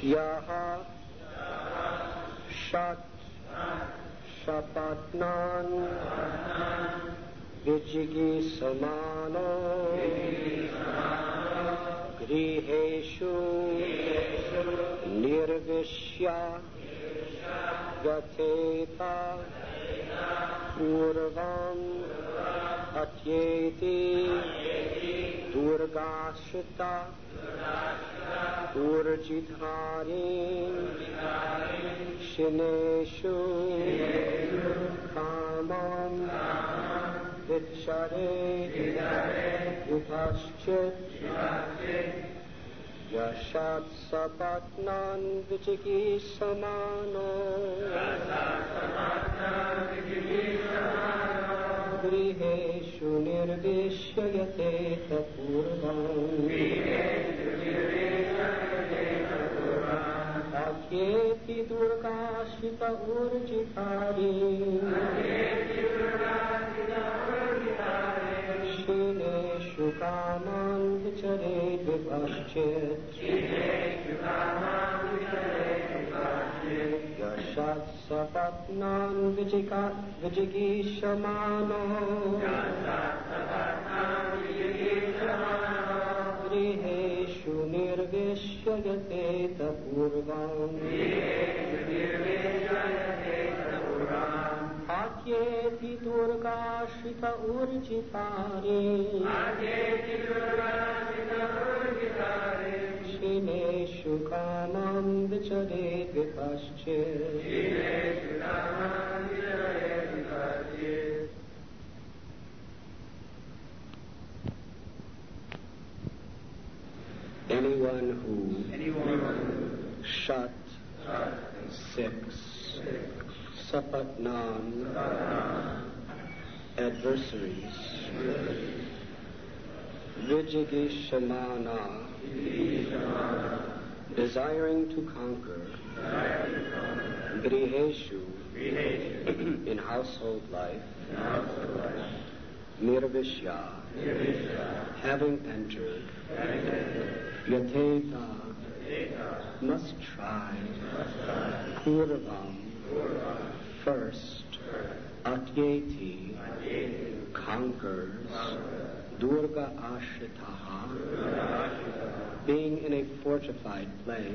Yaha Shat Shapatnan Vijigi Samano Griheshu Nirvishya Gateta Urvam Atyeti Durgashita Urjitharin Shineshu Kamam Vichare Upashchit Yashat Sapatnan Vichiki Samano Griheshu Nirvishyayate Tapurvam Akyeti Durgashita Urjitari Shineshu Kaman Vichare Vipashchit Yashat Sapatnan Vijigi Shamano Griheshu Nirvishyayate Tapurvam Akyeti Durgashita Urjitari Shineshu Kamam Vichare Vipashchit Anyone who Shat 6 Sapatnan adversaries Vijigishamana desiring to conquer Griheshu in household life Nirvishya having entered Yateta must try Purvam first Atyeti conquers Durga Ashitaha being in a fortified place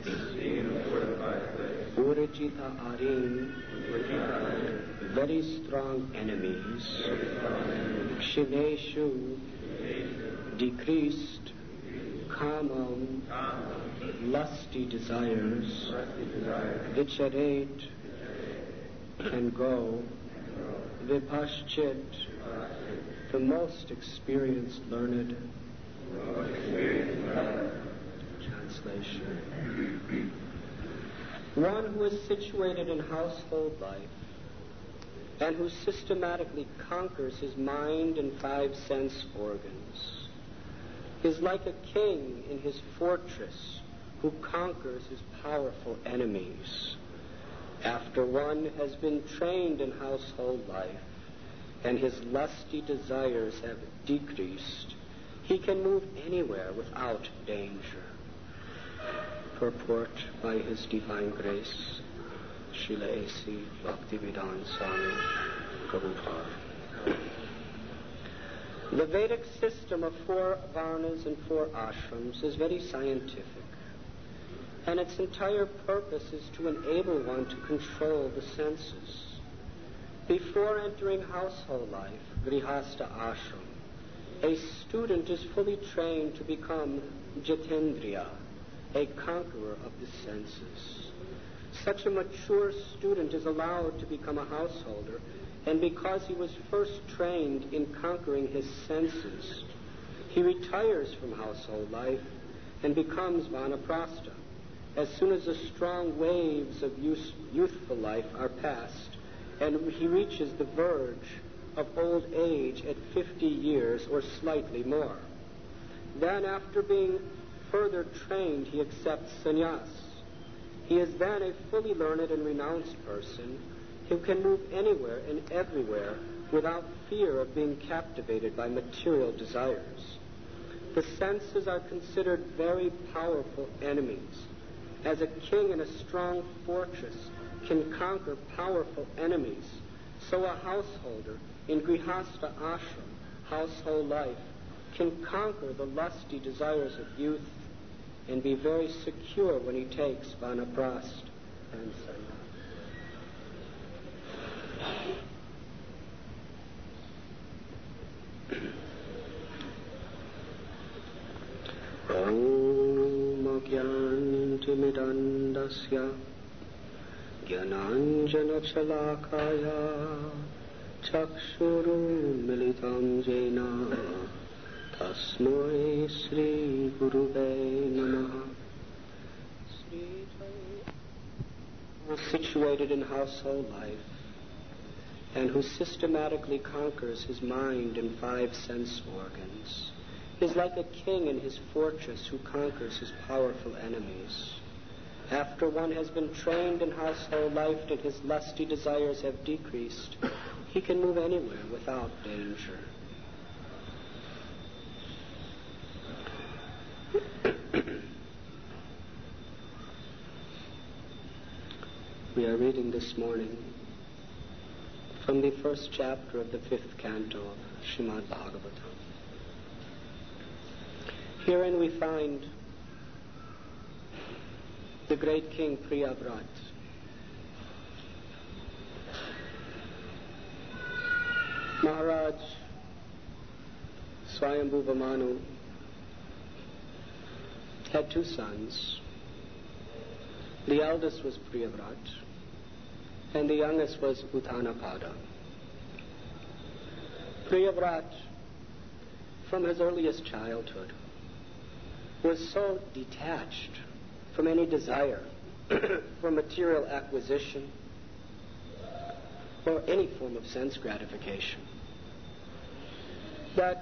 Urjita Arim very strong enemies Shineshu decreased Kamam lusty desires Vicharet can go Vipashchit the most experienced learned translation one who is situated in household life and who systematically conquers his mind and 5 sense organs is like a king in his fortress who conquers his powerful enemies. After one has been trained in household life and his lusty desires have decreased, he can move anywhere without danger. Purport by His Divine Grace, Srila A.C. Bhaktivedanta Swami Prabhupada. The Vedic system of 4 varnas and 4 ashrams is very scientific, and its entire purpose is to enable one to control the senses. Before entering household life, Grihastha ashram, a student is fully trained to become Jitendriya, a conqueror of the senses. Such a mature student is allowed to become a householder, and because he was first trained in conquering his senses, he retires from household life and becomes vanaprastha. As soon as the strong waves of youthful life are past, and he reaches the verge of old age at 50 years or slightly more. Then, after being further trained, he accepts sannyas. He is then a fully learned and renounced person who can move anywhere and everywhere without fear of being captivated by material desires. The senses are considered very powerful enemies, as a king in a strong fortress can conquer powerful enemies, so a householder in Grihastha ashram, household life, can conquer the lusty desires of youth and be very secure when he takes vanaprast and sannyas. Om Gyantimidandasya Gyananjana Chalakaya Chakshuru Militam Jena Tasmai Sri Gurube Namaha. Who is situated in household life and who systematically conquers his mind and 5 sense organs is like a king in his fortress who conquers his powerful enemies. After one has been trained in household life and his lusty desires have decreased, he can move anywhere without danger. We are reading this morning from the 1st chapter of the 5th canto of Srimad Bhagavatam. Herein we find the great king Priyavrat. Maharaj Swayambhuva Manu had 2 sons. The eldest was Priyavrat, and the youngest was Uttanapada. Priyavrat, from his earliest childhood, was so detached from any desire for material acquisition or any form of sense gratification that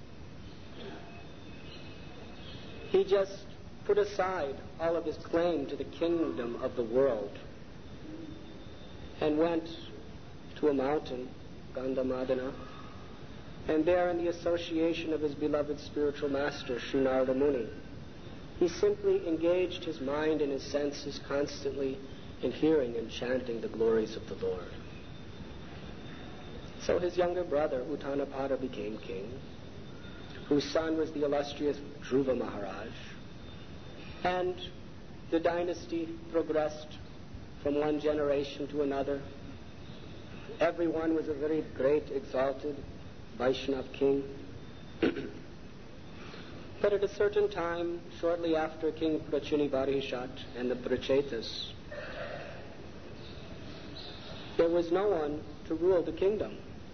he just put aside all of his claim to the kingdom of the world and went to a mountain, Gandhamadana, and there in the association of his beloved spiritual master, Sri Narada Muni, he simply engaged his mind and his senses constantly in hearing and chanting the glories of the Lord. So his younger brother, Uttanapada, became king, whose son was the illustrious Dhruva Maharaj, and the dynasty progressed from one generation to another. Everyone was a very great, exalted Vaishnava king. But at a certain time, shortly after King Prachini Bharishat and the Prachetas, there was no one to rule the kingdom.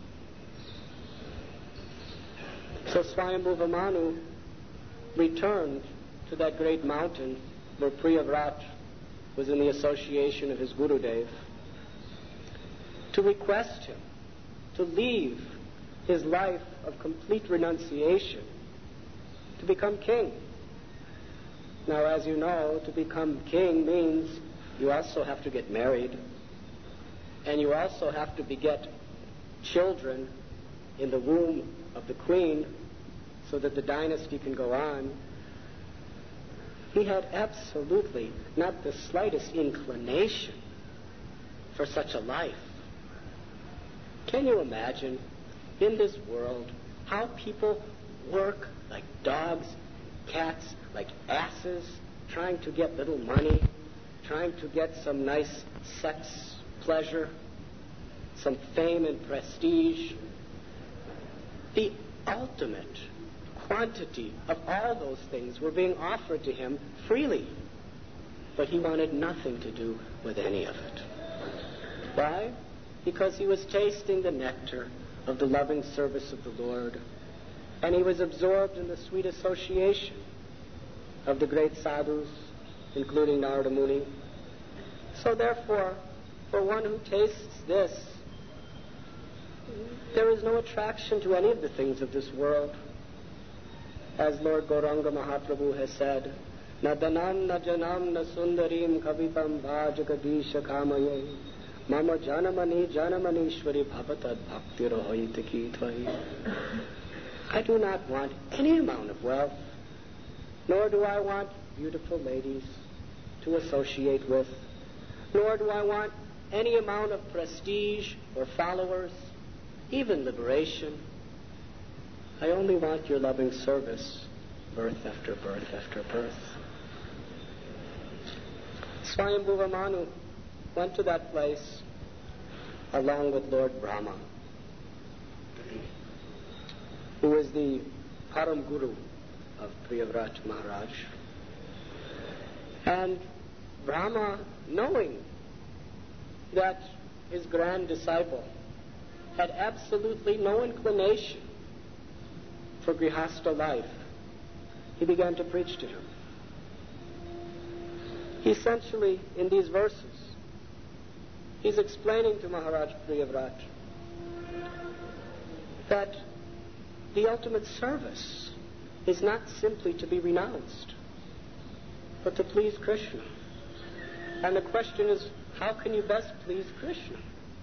So Swayambhuva Manu returned to that great mountain where Priyavrat was in the association of his Gurudev to request him to leave his life of complete renunciation to become king. Now, as you know, to become king means you also have to get married, and you also have to beget children in the womb of the queen so that the dynasty can go on. He had absolutely not the slightest inclination for such a life. Can you imagine in this world how people work like dogs, cats, like asses, trying to get little money, trying to get some nice sex pleasure, some fame and prestige? The ultimate quantity of all those things were being offered to him freely, but he wanted nothing to do with any of it. Why? Because he was tasting the nectar of the loving service of the Lord, and he was absorbed in the sweet association of the great sadhus, including Narada Muni. So therefore, for one who tastes this, there is no attraction to any of the things of this world. As Lord Gauranga Mahaprabhu has said, Na danam na janam na sundarim kavitam vajagadisha kamaye mama janamani janamanishwari bhavatad bhaktirohayitaki tvahi. I do not want any amount of wealth, nor do I want beautiful ladies to associate with, nor do I want any amount of prestige or followers, even liberation. I only want your loving service, birth after birth after birth. Swayambhuva Manu went to that place along with Lord Brahma, who is the Param Guru of Priyavrat Maharaj. And Brahma, knowing that his grand disciple had absolutely no inclination for Grihastha life, he began to preach to him. Essentially, in these verses, he's explaining to Maharaj Priyavrat that the ultimate service is not simply to be renounced, but to please Krishna. And the question is, how can you best please Krishna?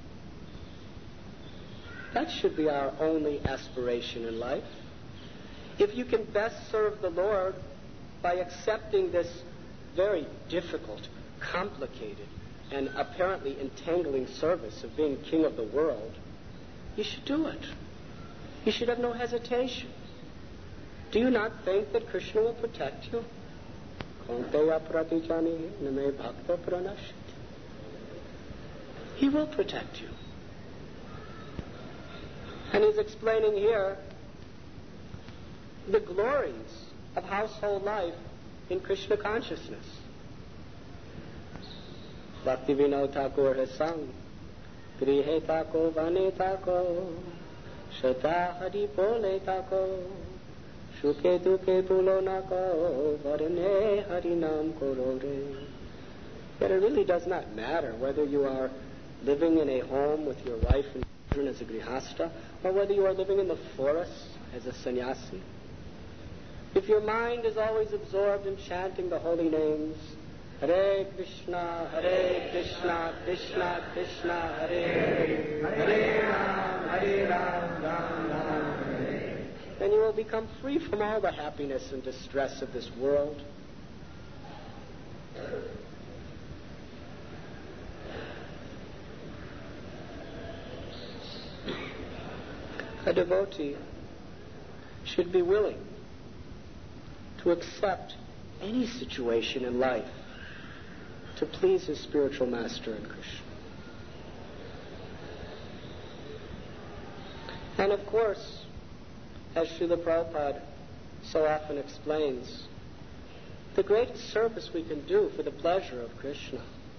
That should be our only aspiration in life. If you can best serve the Lord by accepting this very difficult, complicated, and apparently entangling service of being king of the world, you should do it. You should have no hesitation. Do you not think that Krishna will protect you? He will protect you. And he's explaining here the glories of household life in Krishna consciousness. Bhakti Vinod Thakur has sung, Grihe Tako Vane Tako, Shata Hari Pole Tako, Shuke Duke Pulo Nako, Varane Hari Nam Korore. But it really does not matter whether you are living in a home with your wife and children as a grihastha, or whether you are living in the forest as a sannyasi. If your mind is always absorbed in chanting the holy names, Hare Krishna, Krishna Krishna, Hare Hare, Hare Ram, Ram Hare, then you will become free from all the happiness and distress of this world. A devotee should be willing to accept any situation in life to please his spiritual master in Krishna. And of course, as Srila Prabhupada so often explains, the greatest service we can do for the pleasure of Krishna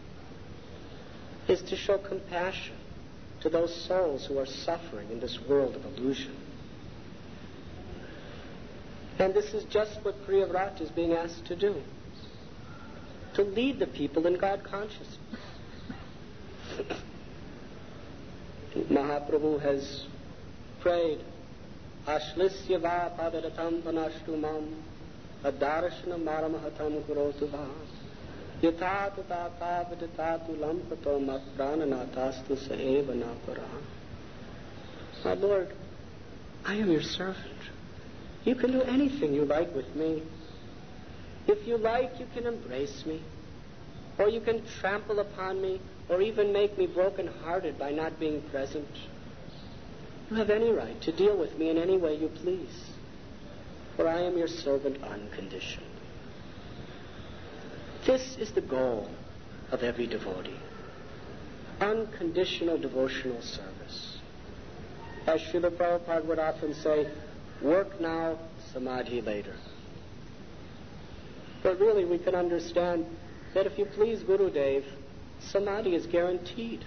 is to show compassion to those souls who are suffering in this world of illusion. And this is just what Priyavrat is being asked to do, to lead the people in God consciousness. Mahaprabhu has prayed, Ashlisya va padaratam panashtu mam, adarashana maramahatam kurotu va, yatatu tata viditatu lampato mat prananatastu saeva napara. My Lord, I am your servant. You can do anything you like with me. If you like, you can embrace me, or you can trample upon me, or even make me broken-hearted by not being present. You have any right to deal with me in any way you please, for I am your servant unconditioned. This is the goal of every devotee, unconditional devotional service. As Srila Prabhupada would often say, work now, samadhi later. But really we can understand that if you please Gurudev, samadhi is guaranteed.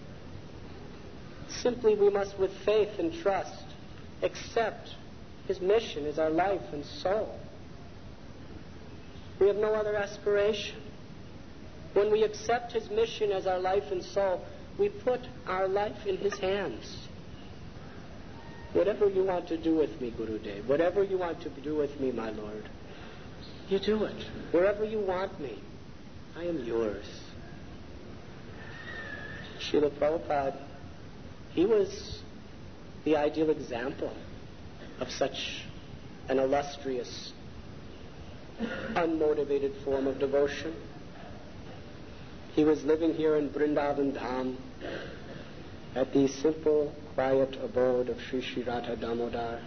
Simply we must, with faith and trust, accept his mission as our life and soul. We have no other aspiration. When we accept his mission as our life and soul, we put our life in his hands. Whatever you want to do with me, Gurudev, whatever you want to do with me, my Lord, you do it. Wherever you want me, I am yours. Srila Prabhupada, he was the ideal example of such an illustrious, unmotivated form of devotion. He was living here in Vrindavan Dham at the simple, quiet abode of Sri Sri Radha Damodar,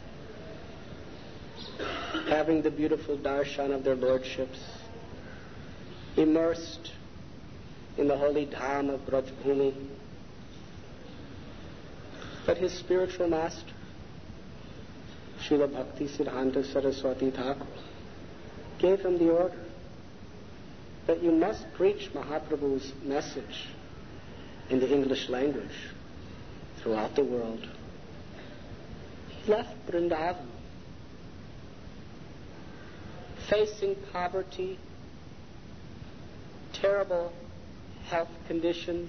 having the beautiful darshan of their lordships, immersed in the holy Dham of Brajbhumi. But his spiritual master, Srila Bhakti Siddhanta Saraswati Thakur, gave him the order that you must preach Mahaprabhu's message in the English language throughout the world. He left Vrindavan, facing poverty, terrible health conditions,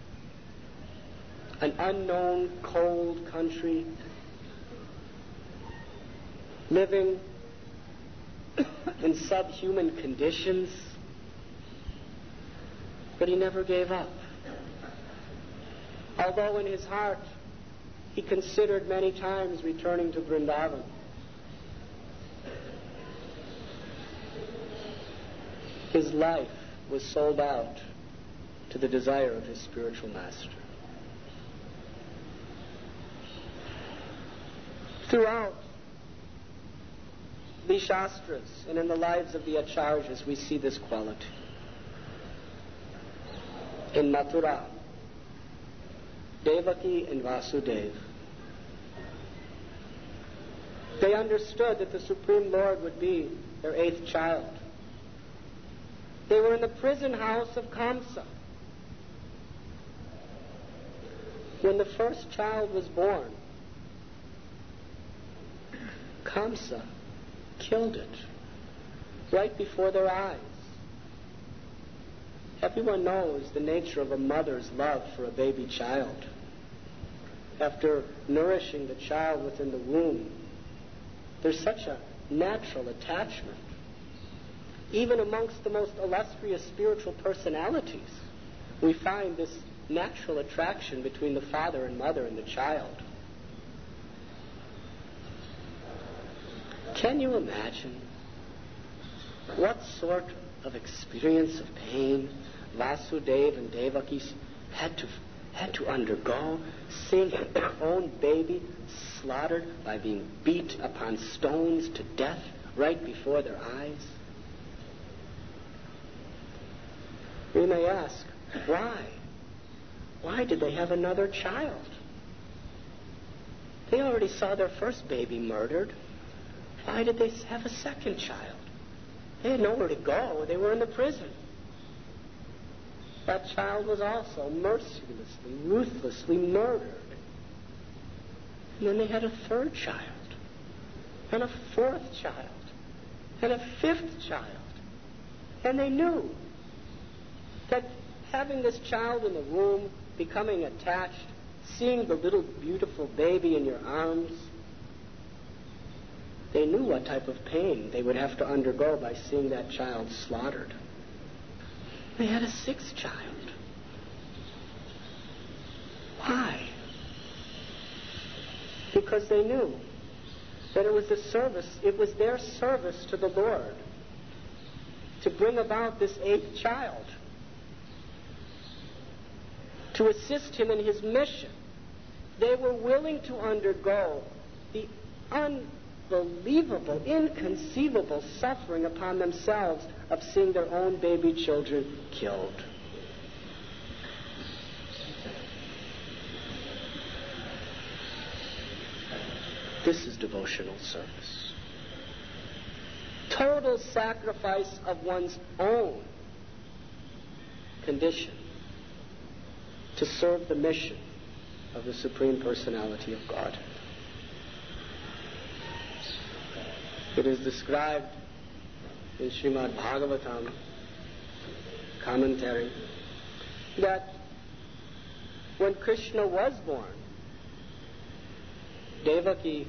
an unknown cold country, living in subhuman conditions, but he never gave up. Although in his heart he considered many times returning to Vrindavan, his life was sold out to the desire of his spiritual master. Throughout the Shastras and in the lives of the Acharyas, we see this quality. In Mathura, Devaki and Vasudeva, they understood that the Supreme Lord would be their 8th child. They were in the prison house of Kamsa. When the first child was born, Kamsa killed it right before their eyes. Everyone knows the nature of a mother's love for a baby child. After nourishing the child within the womb, there's such a natural attachment. Even amongst the most illustrious spiritual personalities, we find this natural attraction between the father and mother and the child. Can you imagine what sort of experience of pain Vasudeva and Devaki had to undergo, seeing their own baby slaughtered by being beat upon stones to death right before their eyes? We may ask, why? Why did they have another child? They already saw their first baby murdered. Why did they have a second child? They had nowhere to go. They were in the prison. That child was also mercilessly, ruthlessly murdered. And then they had a 3rd child, and a 4th child, and a 5th child. And they knew that having this child in the womb, becoming attached, seeing the little beautiful baby in your arms, they knew what type of pain they would have to undergo by seeing that child slaughtered. They had a 6th child. Why? Because they knew that it was their service to the Lord to bring about this 8th child, to assist him in his mission. They were willing to undergo the unbelievable, inconceivable suffering upon themselves of seeing their own baby children killed. This is devotional service. Total sacrifice of one's own condition to serve the mission of the Supreme Personality of Godhead. It is described in Srimad Bhagavatam commentary that when Krishna was born, Devaki,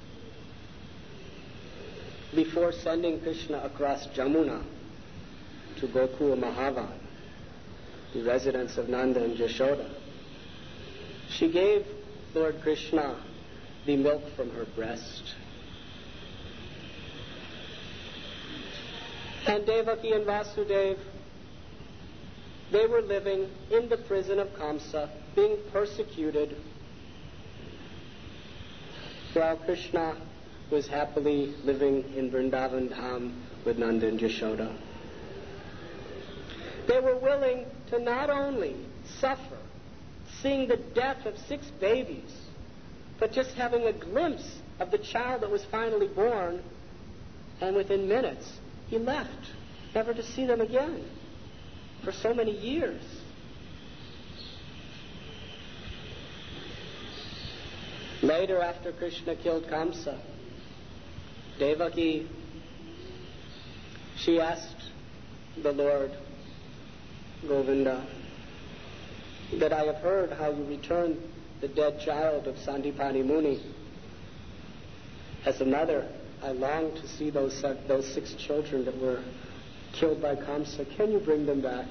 before sending Krishna across Jamuna to Gokula Mahavan, the residence of Nanda and Yashoda, she gave Lord Krishna the milk from her breast. And Devaki and Vasudeva They were living in the prison of Kamsa, being persecuted, while Krishna was happily living in Vrindavan Dham with Nanda and Yashoda. They were willing to not only suffer seeing the death of 6 babies, but just having a glimpse of the child that was finally born, and within minutes he left, never to see them again for so many years. Later, after Krishna killed Kamsa, Devaki, she asked the Lord, Govinda, that I have heard how you returned the dead child of Sandipani Muni. As a mother, I long to see those 6 children that were killed by Kamsa. Can you bring them back?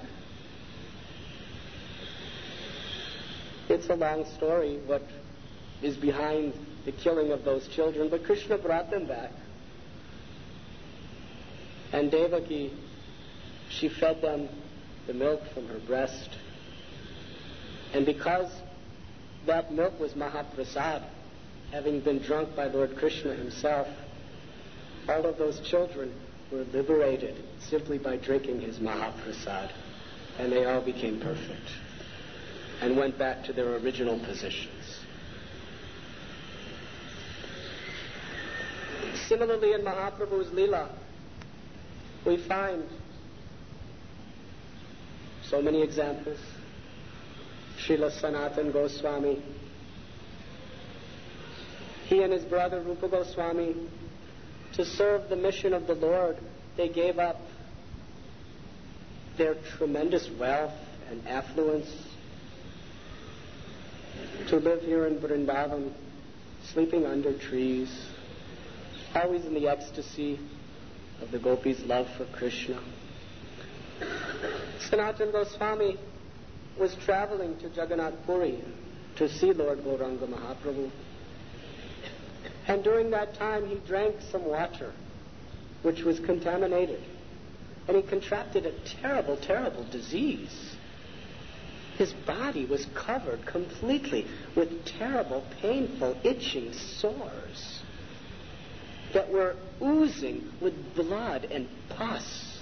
It's a long story, what is behind the killing of those children, but Krishna brought them back. And Devaki, she fed them the milk from her breast. And because that milk was Mahaprasad, having been drunk by Lord Krishna himself, all of those children were liberated simply by drinking his Mahaprasad. And they all became perfect and went back to their original positions. Similarly, in Mahaprabhu's Leela, we find so many examples. Srila Sanatana Goswami, he and his brother Rupa Goswami, to serve the mission of the Lord, they gave up their tremendous wealth and affluence to live here in Vrindavan, sleeping under trees, always in the ecstasy of the gopis' love for Krishna. Sanatana Goswami was traveling to Jagannath Puri to see Lord Gauranga Mahaprabhu. And during that time, he drank some water, which was contaminated. And he contracted a terrible, terrible disease. His body was covered completely with terrible, painful, itching sores that were oozing with blood and pus.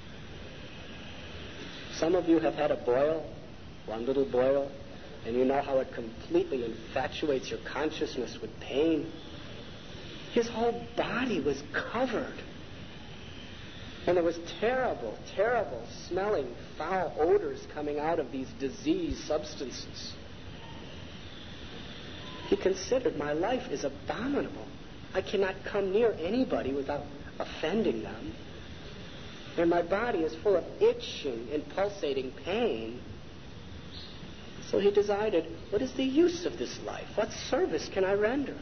Some of you have had a boil, one little boil, and you know how it completely infatuates your consciousness with pain. His whole body was covered. And there was terrible, terrible smelling, foul odors coming out of these diseased substances. He considered, my life is abominable. I cannot come near anybody without offending them. And my body is full of itching and pulsating pain. So he decided, what is the use of this life? What service can I render?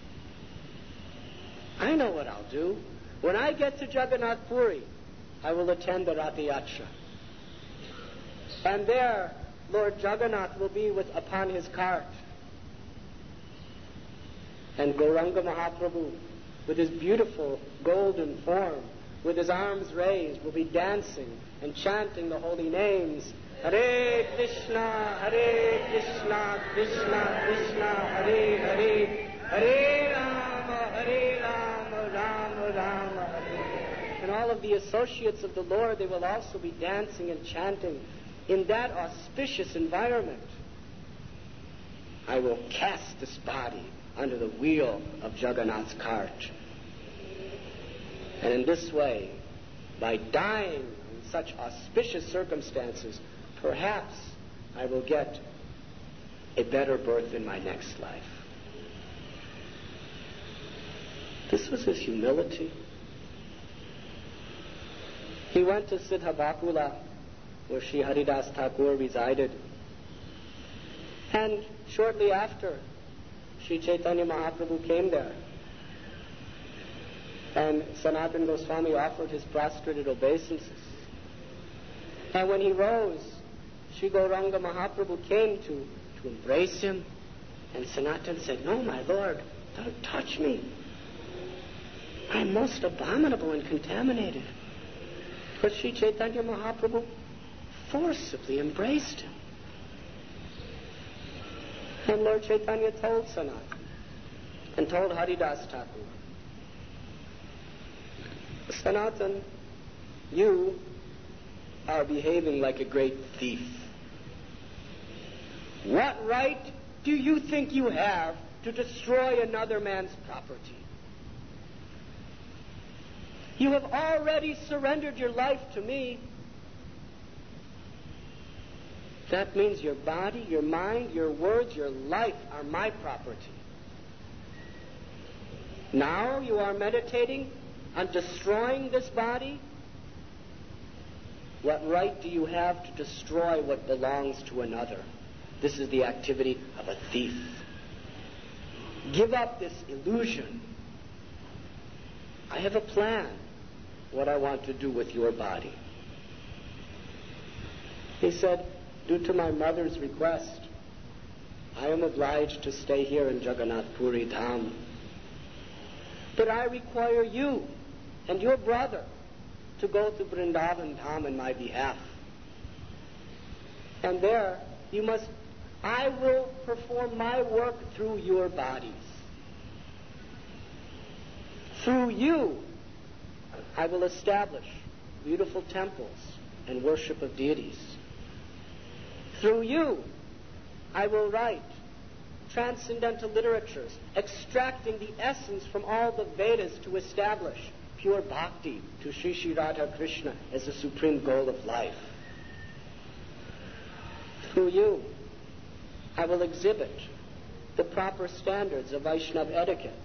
I know what I'll do. When I get to Jagannath Puri, I will attend the Rath Yatra. And there, Lord Jagannath will be upon his cart. And Gauranga Mahaprabhu, with his beautiful golden form, with his arms raised, will be dancing and chanting the holy names. Hare Krishna, Krishna Krishna, Hare Hare, Hare Rama, Rama Rama, Hare. And all of the associates of the Lord, they will also be dancing and chanting in that auspicious environment. I will cast this body under the wheel of Jagannath's cart. And in this way, by dying in such auspicious circumstances, perhaps I will get a better birth in my next life. This was his humility. He went to Siddha Bakula, where Sri Haridas Thakur resided. And shortly after, Sri Chaitanya Mahaprabhu came there. And Sanatana Goswami offered his prostrated obeisances. And when he rose, Sri Gauranga Mahaprabhu came to embrace him. And Sanatana said, no, my Lord, don't touch me. I'm most abominable and contaminated. But Sri Chaitanya Mahaprabhu forcibly embraced him. And Lord Chaitanya told Sanatana and told Haridas Thakur, Sanatana, you are behaving like a great thief. What right do you think you have to destroy another man's property? You have already surrendered your life to me. That means your body, your mind, your words, your life are my property. Now you are meditating on destroying this body? What right do you have to destroy what belongs to another? This is the activity of a thief. Give up this illusion. I have a plan what I want to do with your body. He said, due to my mother's request, I am obliged to stay here in Jagannath Puri Dham. But I require you and your brother to go to Vrindavan Dham in my behalf. And there I will perform my work through your bodies. Through you, I will establish beautiful temples and worship of deities. Through you, I will write transcendental literatures, extracting the essence from all the Vedas to establish pure bhakti to Sri Sri Radha Krishna as the supreme goal of life. Through you, I will exhibit the proper standards of Vaishnava etiquette.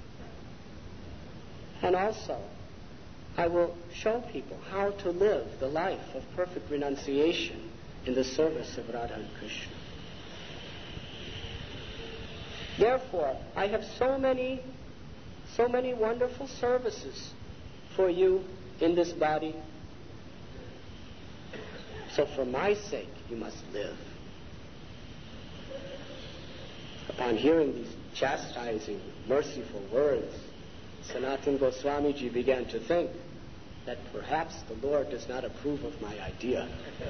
And also, I will show people how to live the life of perfect renunciation in the service of Radha and Krishna. Therefore, I have so many wonderful services for you in this body. So for my sake, you must live. Upon hearing these chastising, merciful words, Sanatana Goswamiji began to think that perhaps the Lord does not approve of my idea.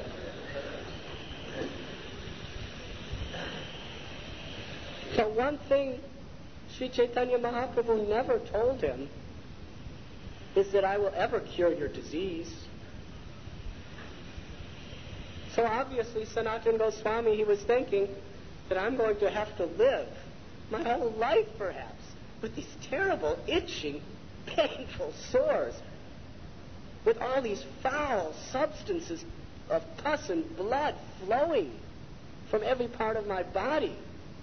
So one thing Sri Chaitanya Mahaprabhu never told him is that I will ever cure your disease. So obviously Sanatana Goswami, he was thinking that I'm going to have to live my whole life perhaps with these terrible, itching, painful sores, with all these foul substances of pus and blood flowing from every part of my body.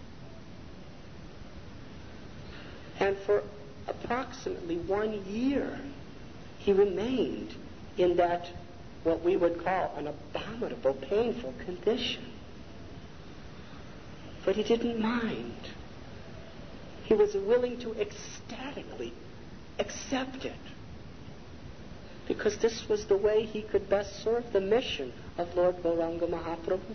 And for approximately 1 year, he remained in that, what we would call, an abominable, painful condition. But he didn't mind. He was willing to ecstatically accept it, because this was the way he could best serve the mission of Lord Gauranga Mahaprabhu.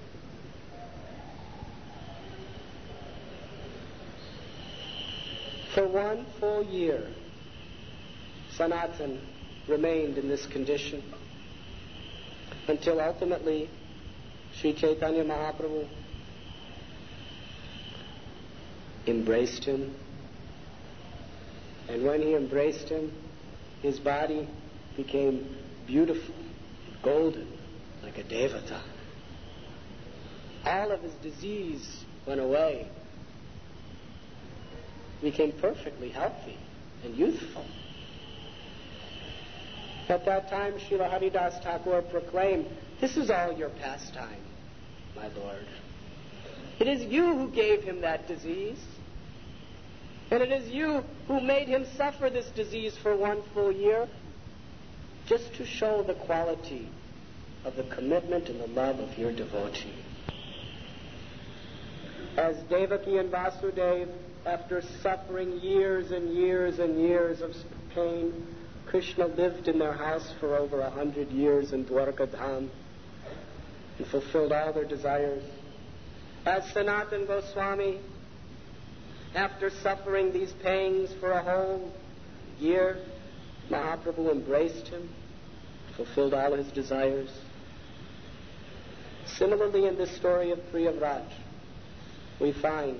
For 1 full year, Sanatana remained in this condition until ultimately Sri Chaitanya Mahaprabhu embraced him. And when he embraced him, his body became beautiful, golden, like a devata. All of his disease went away. He became perfectly healthy and youthful. At that time, Srila Haridas Thakur proclaimed, "This is all your pastime, my Lord. It is you who gave him that disease. And it is you who made him suffer this disease for 1 full year, just to show the quality of the commitment and the love of your devotee." As Devaki and Vasudeva, after suffering years and years and years of pain, Krishna lived in their house for over 100 years in Dwarka Dham and fulfilled all their desires. As Sanatana Goswami, after suffering these pangs for a whole year, Mahaprabhu embraced him, fulfilled all his desires. Similarly, in this story of Priyavraj, we find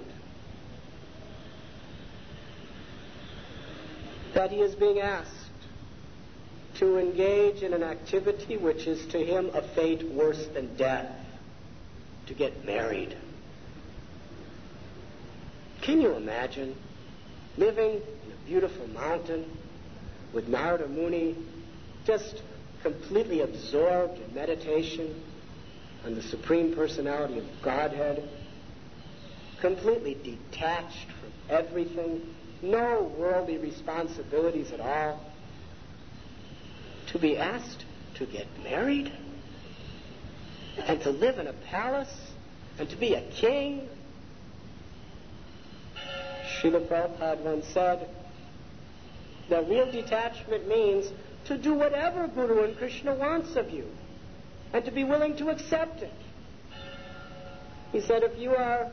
that he is being asked to engage in an activity which is to him a fate worse than death, to get married. Can you imagine living in a beautiful mountain with Narada Muni just completely absorbed in meditation on the Supreme Personality of Godhead, completely detached from everything, no worldly responsibilities at all, to be asked to get married and to live in a palace and to be a king? Srila Prabhupada once said that real detachment means to do whatever Guru and Krishna wants of you and to be willing to accept it. He said, if you are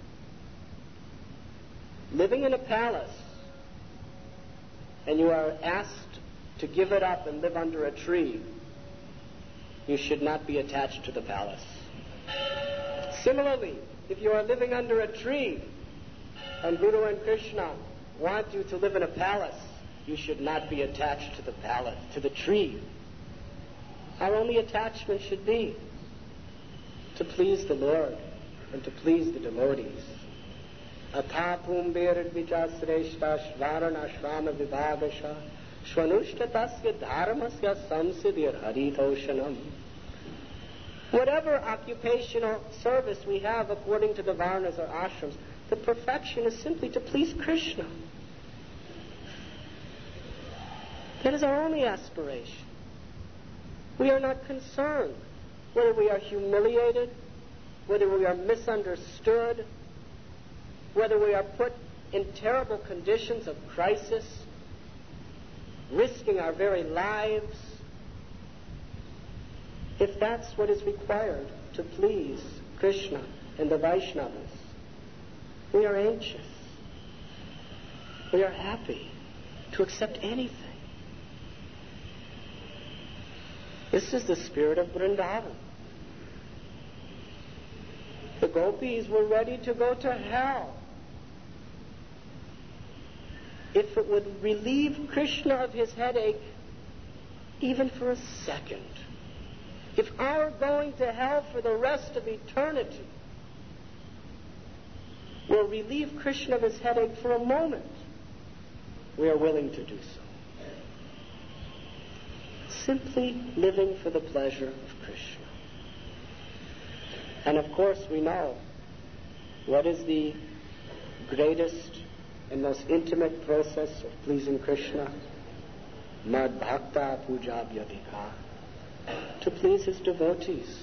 living in a palace and you are asked to give it up and live under a tree, you should not be attached to the palace. Similarly, if you are living under a tree and Guru and Krishna want you to live in a palace, you should not be attached to the palace, to the tree. Our only attachment should be to please the Lord and to please the devotees. Athapum berid vijasreshta shvarana shrama vibhagasha shvanushtatasya dharmasya samsidir haritoshanam. Whatever occupational service we have according to the varnas or ashrams, the perfection is simply to please Krishna. That is our only aspiration. We are not concerned whether we are humiliated, whether we are misunderstood, whether we are put in terrible conditions of crisis, risking our very lives. If that's what is required to please Krishna and the Vaishnavas, we are anxious. We are happy to accept anything. This is the spirit of Vrindavan. The gopis were ready to go to hell if it would relieve Krishna of his headache even for a second. If our going to hell for the rest of eternity will relieve Krishna of his headache for a moment, we are willing to do so. Simply living for the pleasure of Krishna. And of course we know what is the greatest and most intimate process of pleasing Krishna? Mad bhakta puja vyadika. To please his devotees.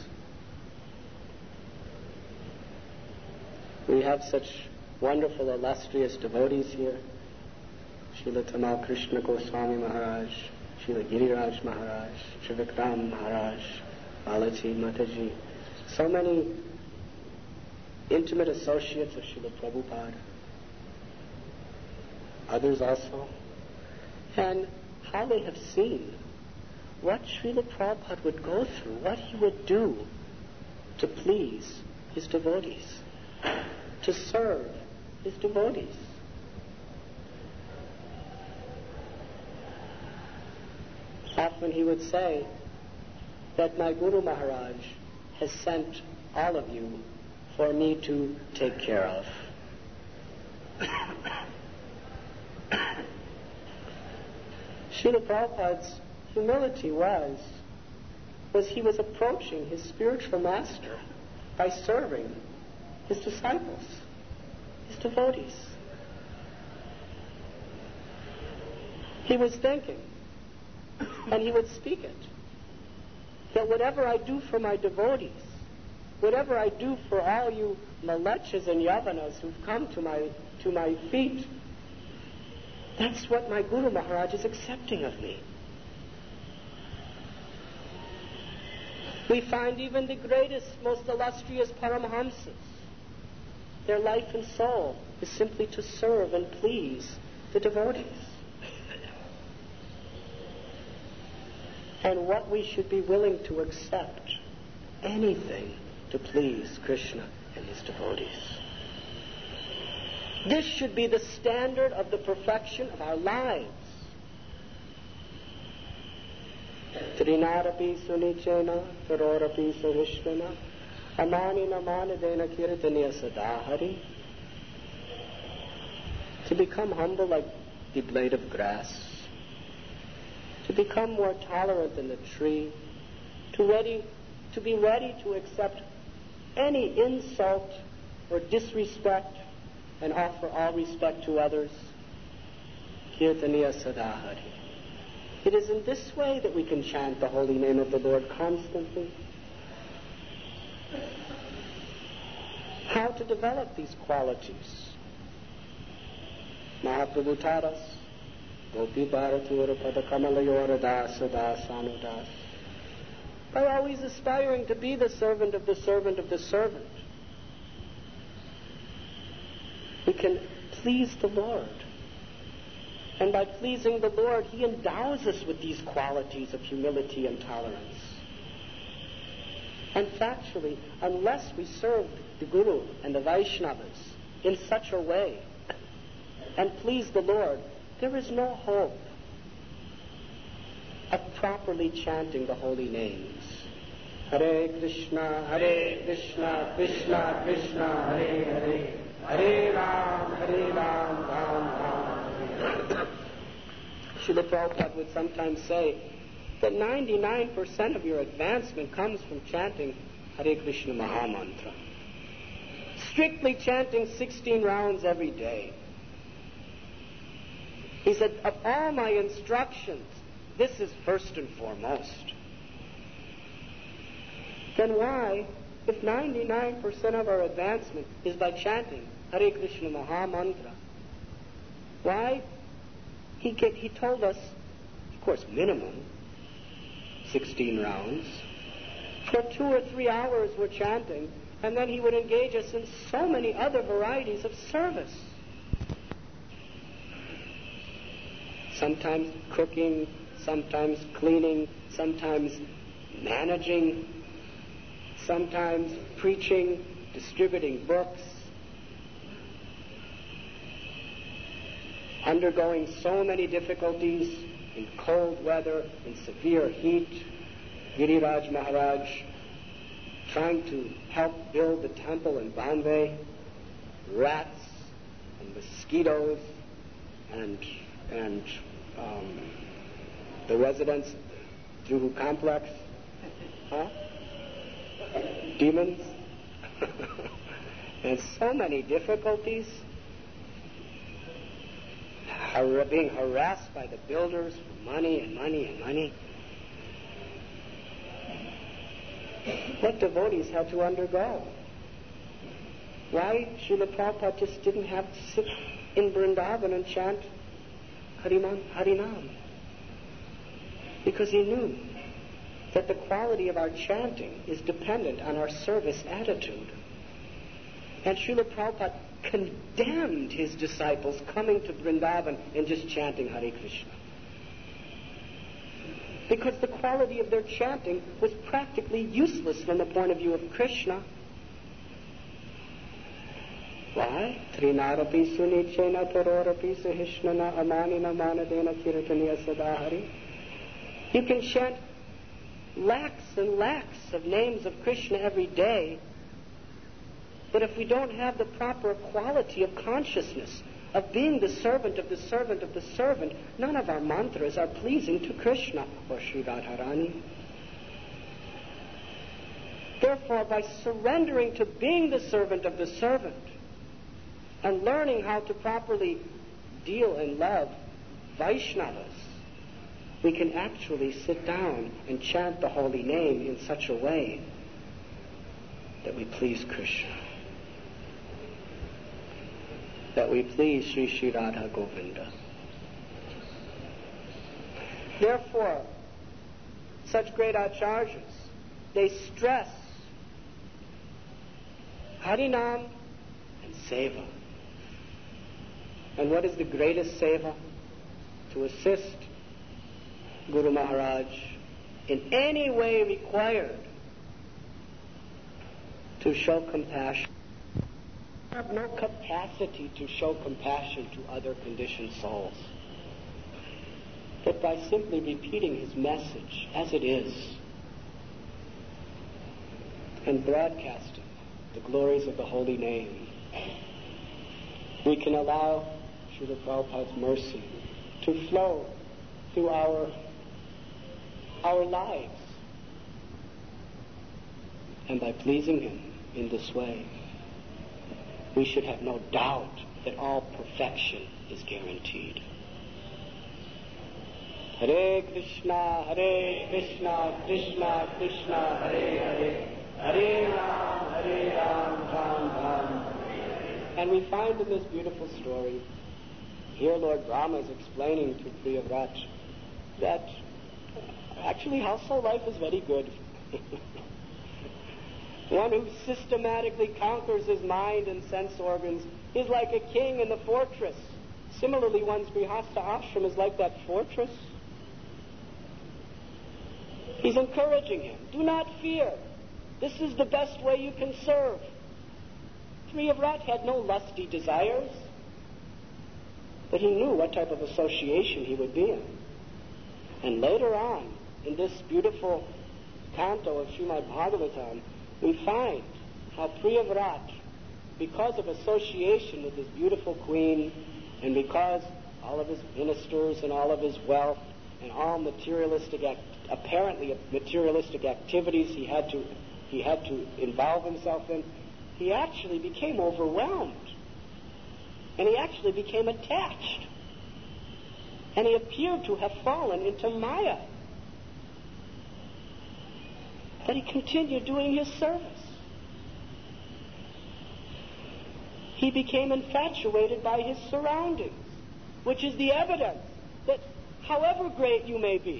We have such wonderful, illustrious devotees here. Srila Tamal Krishna Goswami Maharaj, Srila Giriraj Maharaj, Trivikram Maharaj, Balaji Mataji. So many intimate associates of Srila Prabhupada. Others also. And how they have seen what Srila Prabhupada would go through, what he would do to please his devotees, to serve his devotees. Often he would say that my Guru Maharaj has sent all of you for me to take care of. Srila Prabhupada's humility was he was approaching his spiritual master by serving his disciples, his devotees. He was thinking, and he would speak it, that whatever I do for my devotees, whatever I do for all you malechas and yavanas who've come to my feet, that's what my Guru Maharaj is accepting of me. We find even the greatest, most illustrious Paramahamsas, their life and soul is simply to serve and please the devotees. And what we should be willing to accept, anything, to please Krishna and his devotees. This should be the standard of the perfection of our lives. Trinarapi sunichena, tarorapi sahishtana, amani namana dena kirtaniya sadahari. To become humble like the blade of grass, to become more tolerant than the tree, to be ready to accept any insult or disrespect and offer all respect to others. Kirtaniya sadahari. It is in this way that we can chant the holy name of the Lord constantly. How to develop these qualities? Mahaprabhu taught us, Gopi Bharatura Padakamalayora Dasa Dasanudas, by always aspiring to be the servant of the servant of the servant. We can please the Lord. And by pleasing the Lord, He endows us with these qualities of humility and tolerance. And factually, unless we serve the Guru and the Vaishnavas in such a way and please the Lord, there is no hope of properly chanting the holy names. Hare Krishna, Krishna Krishna, Hare Hare, Hare Ram, Ram Ram. Srila Prabhupada would sometimes say that 99% of your advancement comes from chanting Hare Krishna Mahamantra. Strictly chanting 16 rounds every day. He said, of all my instructions, this is first and foremost. Then why, if 99% of our advancement is by chanting Hare Krishna Mahamantra, why? He told us, of course, minimum 16 rounds. For 2 or 3 hours we're chanting, and then he would engage us in so many other varieties of service. Sometimes cooking, sometimes cleaning, sometimes managing, sometimes preaching, distributing books, undergoing so many difficulties in cold weather, in severe heat. Giriraj Maharaj trying to help build the temple in Bombay, rats and mosquitoes and the residents Juhu complex, demons, and so many difficulties. Being harassed by the builders for money and money and money. What devotees had to undergo? Why Srila Prabhupada just didn't have to sit in Vrindavan and chant Harinam? Because he knew that the quality of our chanting is dependent on our service attitude. And Srila Prabhupada condemned his disciples coming to Vrindavan and just chanting Hare Krishna. Because the quality of their chanting was practically useless from the point of view of Krishna. Why? Trinarapi sunichena tarorapi sahishnana amanina manadena kirtaniya sadahari. You can chant lakhs and lakhs of names of Krishna every day, but if we don't have the proper quality of consciousness, of being the servant of the servant of the servant, none of our mantras are pleasing to Krishna or Sri Radharani. Therefore, by surrendering to being the servant of the servant and learning how to properly deal and love Vaishnavas, we can actually sit down and chant the holy name in such a way that we please Krishna, that we please Sri Sri Radha Govinda. Therefore, such great acharyas, they stress Harinam and Seva. And what is the greatest Seva? To assist Guru Maharaj in any way required to show compassion. We have no capacity to show compassion to other conditioned souls. But by simply repeating his message as it is and broadcasting the glories of the holy name, we can allow Srila Prabhupada's mercy to flow through our lives. And by pleasing him in this way, we should have no doubt that all perfection is guaranteed. Hare Krishna, Krishna Krishna, Hare Hare, Hare Ram, Ram Ram. And we find in this beautiful story, here Lord Brahma is explaining to Priyavrata that actually household life is very good. One who systematically conquers his mind and sense organs is like a king in the fortress. Similarly, one's grihastha ashram is like that fortress. He's encouraging him. Do not fear. This is the best way you can serve. Priyavrata had no lusty desires, but he knew what type of association he would be in. And later on, in this beautiful canto of Srimad Bhagavatam, we find how Priyavrata, because of association with his beautiful queen, and because all of his ministers and all of his wealth and all apparently materialistic activities he had to involve himself in, he actually became overwhelmed. And he actually became attached. And he appeared to have fallen into Maya. But he continued doing his service. He became infatuated by his surroundings, which is the evidence that however great you may be,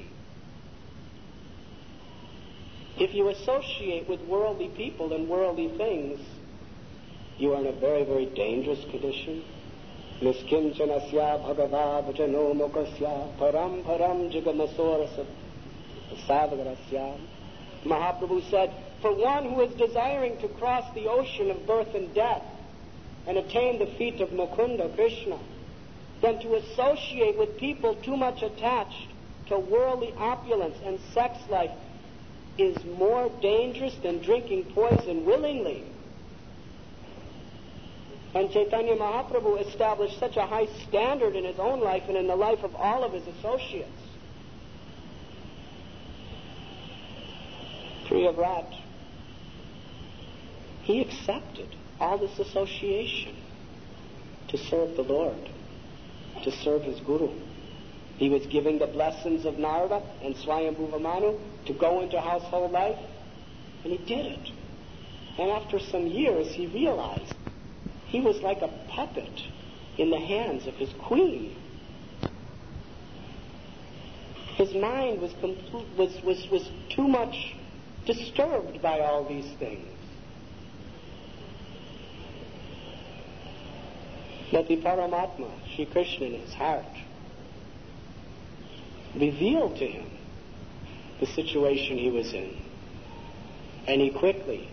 if you associate with worldly people and worldly things, you are in a very, very dangerous condition. Niskinchanasya bhagava vajano mokasya param param jigamasorasa savagarasya. Mahaprabhu said, for one who is desiring to cross the ocean of birth and death and attain the feet of Mukunda, Krishna, then to associate with people too much attached to worldly opulence and sex life is more dangerous than drinking poison willingly. And Chaitanya Mahaprabhu established such a high standard in his own life and in the life of all of his associates. Priyavrata, he accepted all this association to serve the Lord, to serve his Guru. He was giving the blessings of Narada and Swayambhuva Manu to go into household life, and he did it. And after some years, he realized he was like a puppet in the hands of his queen. His mind was too much disturbed by all these things. But the Paramatma, Sri Krishna in his heart, revealed to him the situation he was in. And he quickly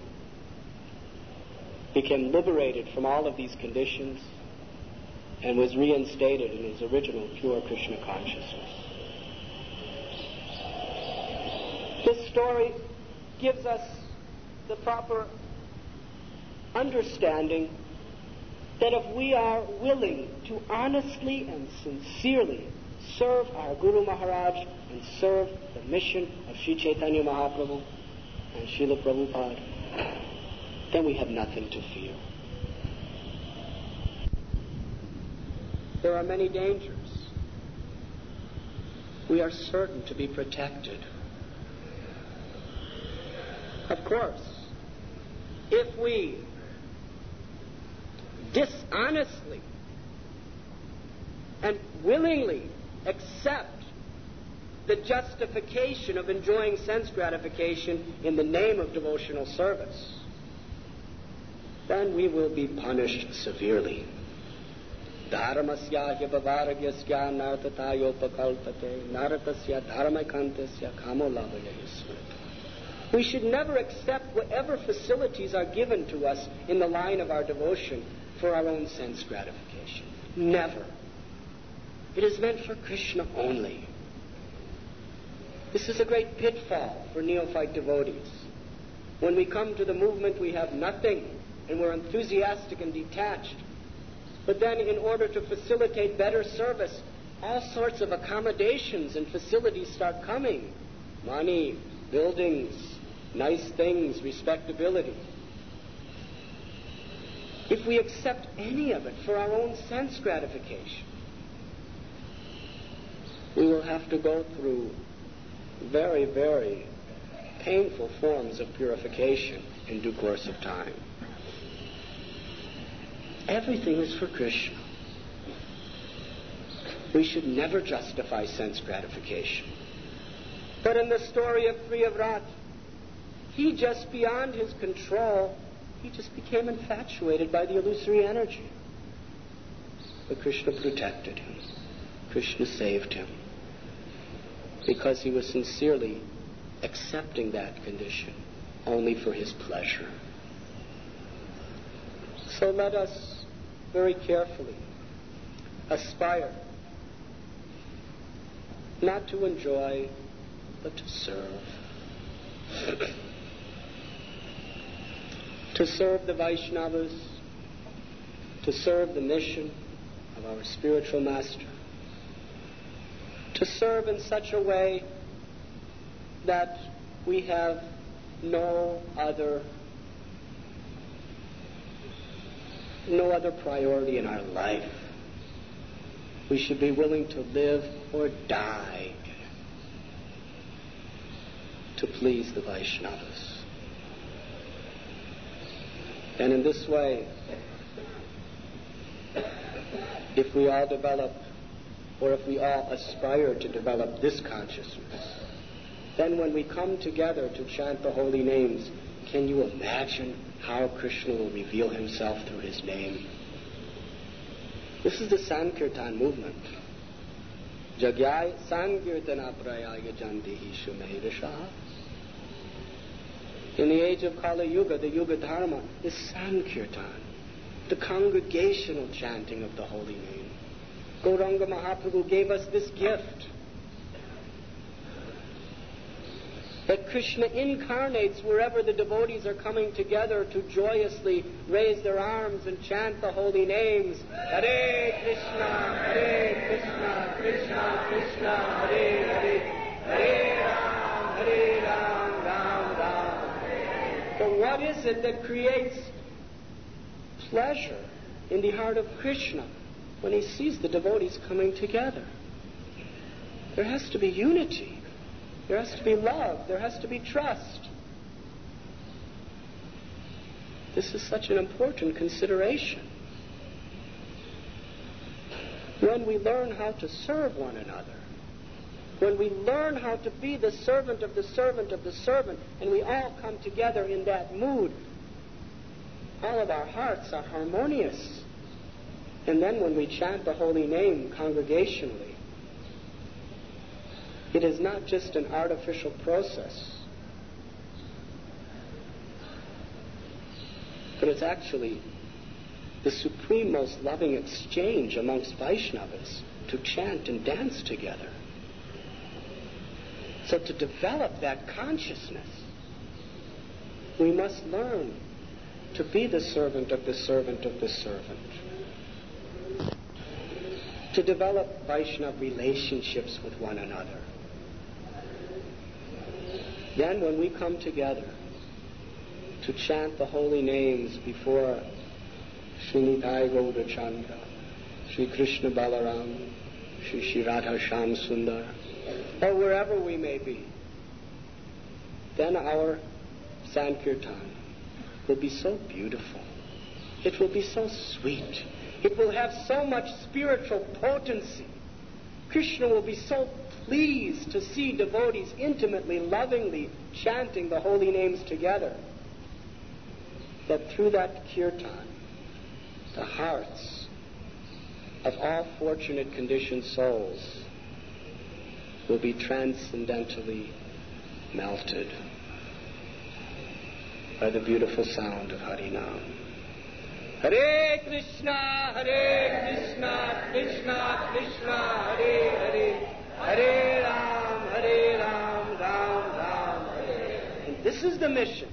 became liberated from all of these conditions and was reinstated in his original pure Krishna consciousness. This story gives us the proper understanding that if we are willing to honestly and sincerely serve our Guru Maharaj and serve the mission of Sri Chaitanya Mahaprabhu and Srila Prabhupada, then we have nothing to fear. There are many dangers. We are certain to be protected. Of course, if we dishonestly and willingly accept the justification of enjoying sense gratification in the name of devotional service, then we will be punished severely. Dharmasya hyapavaragyasya nartatayopakaldate naratasya dharmakantesya kamolabhaya smrita. We should never accept whatever facilities are given to us in the line of our devotion for our own sense gratification. Never. It is meant for Krishna only. This is a great pitfall for neophyte devotees. When we come to the movement, we have nothing, and we're enthusiastic and detached. But then, in order to facilitate better service, all sorts of accommodations and facilities start coming. Money, buildings, nice things, respectability. If we accept any of it for our own sense gratification, we will have to go through very, very painful forms of purification in due course of time. Everything is for Krishna. We should never justify sense gratification. But in the story of Priyavrat, he just beyond his control, he just became infatuated by the illusory energy. But Krishna protected him. Krishna saved him. Because he was sincerely accepting that condition only for his pleasure. So let us very carefully aspire not to enjoy, but to serve. To serve the Vaishnavas, to serve the mission of our spiritual master, to serve in such a way that we have no other priority in our life. We should be willing to live or die to please the Vaishnavas. And in this way, if we all develop, or if we all aspire to develop this consciousness, then when we come together to chant the holy names, can you imagine how Krishna will reveal himself through his name? This is the Sankirtan movement. Jagyaya Sankirtana Prayaya Jantihi Shumehirashaha. In the age of Kali Yuga, the Yuga Dharma is Sankirtan, the congregational chanting of the holy name. Gauranga Mahaprabhu gave us this gift, that Krishna incarnates wherever the devotees are coming together to joyously raise their arms and chant the holy names. Hare Krishna, Krishna Krishna, Hare Hare, Hare Ram, Ram Ram. But what is it that creates pleasure in the heart of Krishna when he sees the devotees coming together? There has to be unity. There has to be love. There has to be trust. This is such an important consideration. When we learn how to serve one another, when we learn how to be the servant of the servant of the servant, and we all come together in that mood, all of our hearts are harmonious. And then when we chant the holy name congregationally, it is not just an artificial process, but it's actually the supreme, most loving exchange amongst Vaishnavas to chant and dance together. So to develop that consciousness, we must learn to be the servant of the servant of the servant. To develop Vaishnava relationships with one another. Then when we come together to chant the holy names before Sri Nitai Gaurachandra, Sri Krishna Balaram, Sri Radha Shyam Sundar, or wherever we may be, then our Sankirtan will be so beautiful. It will be so sweet. It will have so much spiritual potency. Krishna will be so pleased to see devotees intimately, lovingly chanting the holy names together, that through that kirtan, the hearts of all fortunate conditioned souls will be transcendentally melted. by the beautiful sound of Harinam. Hare Krishna, Krishna Krishna, Hare Hare, Hare Ram, Ram Hare. And this is the mission.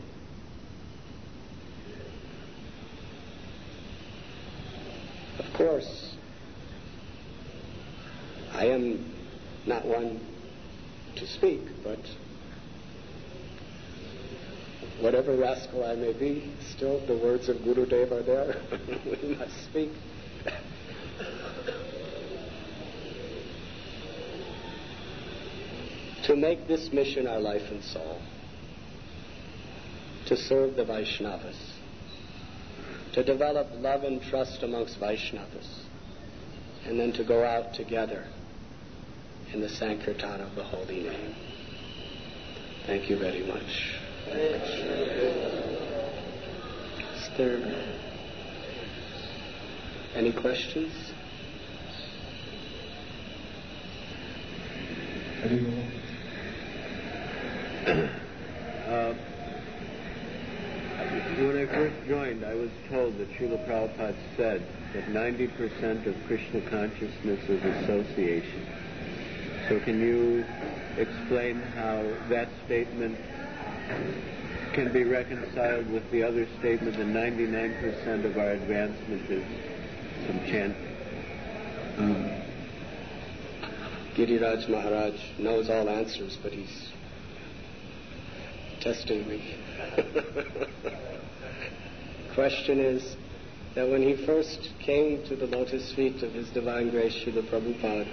Of course, I am not one to speak, but whatever rascal I may be, still the words of Gurudev are there. We must speak. To make this mission our life and soul, to serve the Vaishnavas, to develop love and trust amongst Vaishnavas, and then to go out together in the Sankirtan of the Holy Name. Thank you very much. Is there any questions? When I first joined, I was told that Srila Prabhupada said that 90% of Krishna consciousness is association. So can you explain how that statement can be reconciled with the other statement that 99% of our advancement is some chanting? Giriraj Maharaj knows all answers, but he's testing me. Question is that when he first came to the lotus feet of His Divine Grace Srila Prabhupada,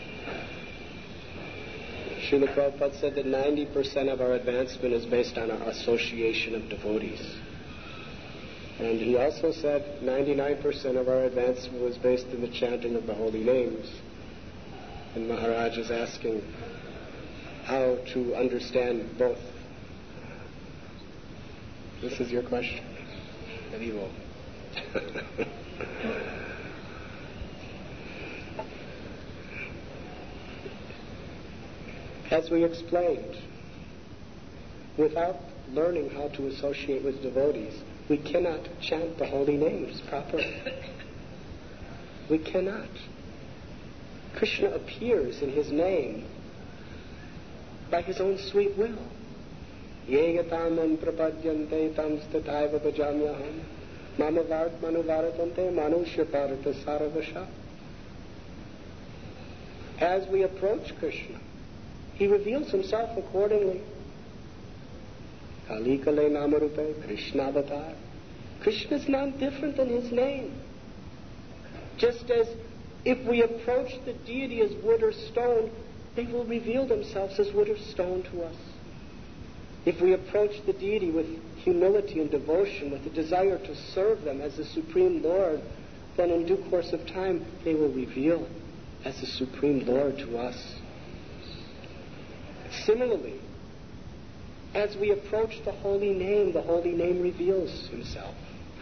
Srila Prabhupada said that 90% of our advancement is based on our association of devotees. And he also said 99% of our advancement was based in the chanting of the holy names. And Maharaj is asking how to understand both. This is your question. Haribo. As we explained, without learning how to associate with devotees, we cannot chant the holy names properly. We cannot. Krishna appears in His name by His own sweet will. Yegatamam prapadyante tam stataiva bhajamyaham mamavart manuvaratante manushya bharata saravasha. As we approach Krishna, He reveals Himself accordingly. Kali Kale Namarupe Krishna Avatar. Krishna is none different than His name. Just as if we approach the deity as wood or stone, they will reveal themselves as wood or stone to us. If we approach the deity with humility and devotion, with a desire to serve them as the Supreme Lord, then in due course of time they will reveal as the Supreme Lord to us. Similarly, as we approach the holy name reveals Himself.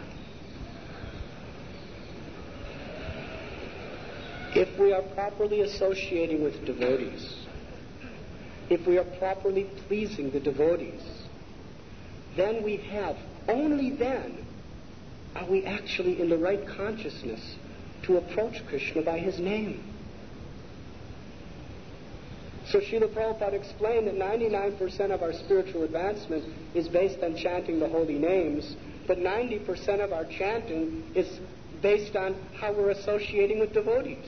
If we are properly associating with devotees, if we are properly pleasing the devotees, then we have, only then are we actually in the right consciousness to approach Krishna by His name. So Srila Prabhupada explained that 99% of our spiritual advancement is based on chanting the holy names, but 90% of our chanting is based on how we're associating with devotees.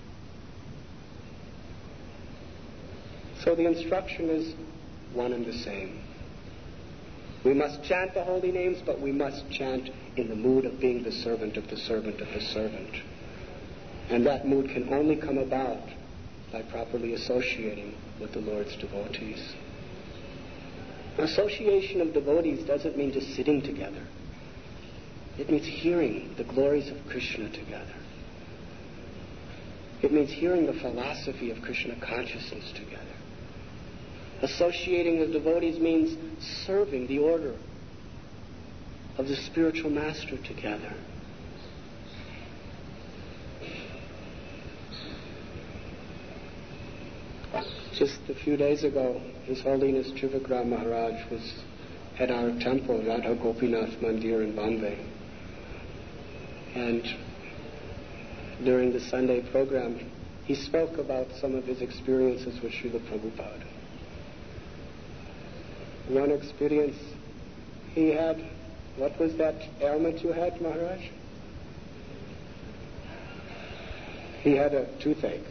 So the instruction is one and the same. We must chant the holy names, but we must chant in the mood of being the servant of the servant of the servant. And that mood can only come about by properly associating with the Lord's devotees. Association of devotees doesn't mean just sitting together. It means hearing the glories of Krishna together. It means hearing the philosophy of Krishna consciousness together. Associating with devotees means serving the order of the spiritual master together. Just a few days ago, His Holiness Trivikram Maharaj was at our temple, Radha Gopinath Mandir in Bombay. And during the Sunday program, he spoke about some of his experiences with Srila Prabhupada. One experience he had, what was that ailment you had, Maharaj? He had a toothache.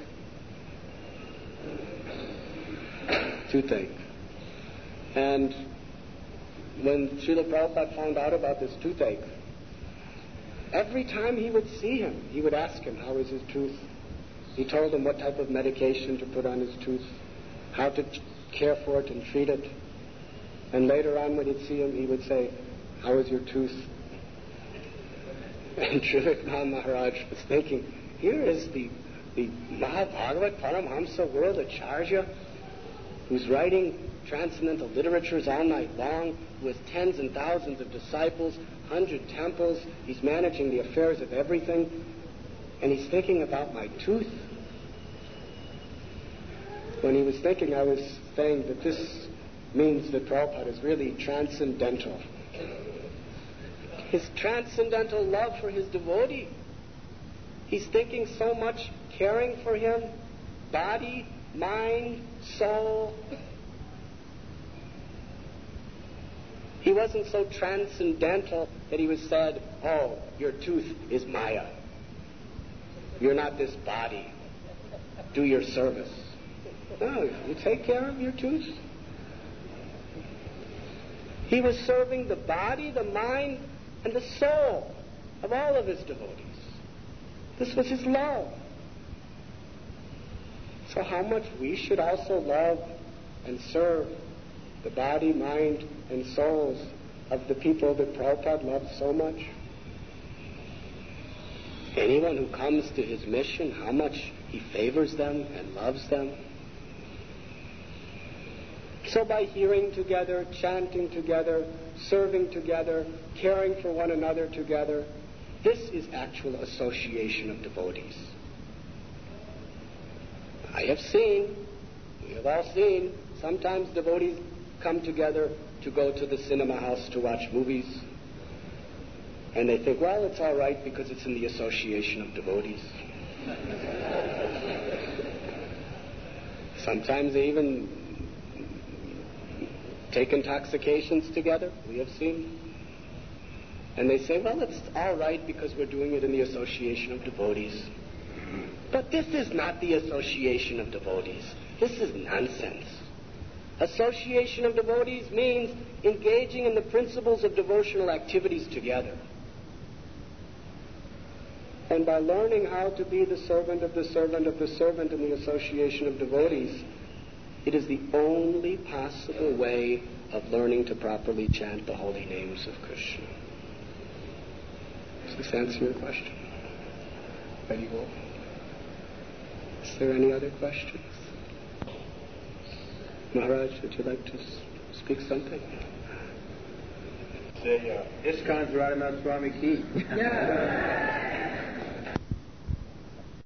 And when Srila Prabhupada found out about this toothache, every time he would see him, he would ask him, how is his tooth? He told him what type of medication to put on his tooth, how to care for it and treat it. And later on when he'd see him, he would say, how is your tooth? And Srila Maharaj was thinking, here is the Mahabhagavat Paramhamsa World Acharya, who's writing transcendental literatures all night long, with tens and thousands of disciples, 100 temples. He's managing the affairs of everything, and he's thinking about my tooth. When he was thinking, I was saying that this means that Prabhupada is really transcendental. His transcendental love for his devotee. He's thinking so much, caring for him, body, mind, soul. He wasn't so transcendental that he was said, oh, your tooth is Maya. You're not this body. Do your service. No, you take care of your tooth. He was serving the body, the mind, and the soul of all of his devotees. This was his love. So how much we should also love and serve the body, mind, and souls of the people that Prabhupada loved so much. Anyone who comes to his mission, how much he favors them and loves them. So by hearing together, chanting together, serving together, caring for one another together, this is actual association of devotees. I have seen, we have all seen, sometimes devotees come together to go to the cinema house to watch movies. And they think, well, it's all right because it's in the association of devotees. Sometimes they even take intoxications together, we have seen. And they say, well, it's all right because we're doing it in the association of devotees. But this is not the association of devotees. This is nonsense. Association of devotees means engaging in the principles of devotional activities together. And by learning how to be the servant of the servant of the servant in the association of devotees, it is the only possible way of learning to properly chant the holy names of Krishna. Does this answer your question? Very well. Is there any other questions? Maharaj, would you like to speak something? Say, ISKCON's Radhanath Swami Ki. Yeah.